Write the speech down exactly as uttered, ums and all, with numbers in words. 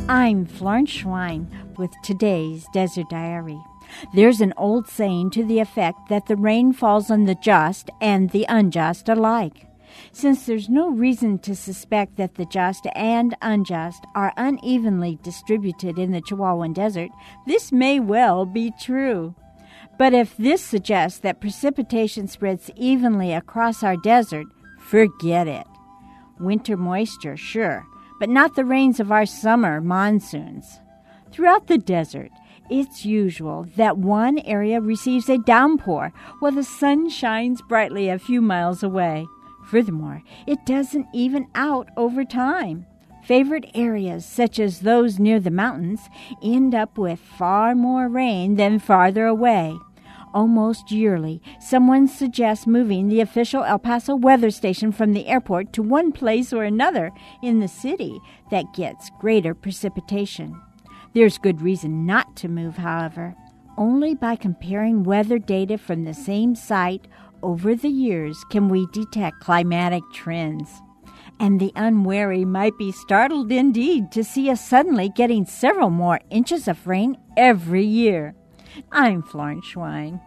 I'm Florence Schwein with today's Desert Diary. There's an old saying to the effect that the rain falls on the just and the unjust alike. Since there's no reason to suspect that the just and unjust are unevenly distributed in the Chihuahuan Desert, this may well be true. But if this suggests that precipitation spreads evenly across our desert, forget it. Winter moisture, sure, but not the rains of our summer monsoons. Throughout the desert, it's usual that one area receives a downpour while the sun shines brightly a few miles away. Furthermore, it doesn't even out over time. Favored areas, such as those near the mountains, end up with far more rain than farther away. Almost yearly, someone suggests moving the official El Paso weather station from the airport to one place or another in the city that gets greater precipitation. There's good reason not to move, however. Only by comparing weather data from the same site over the years can we detect climatic trends. And the unwary might be startled indeed to see us suddenly getting several more inches of rain every year. I'm Florence Schwein.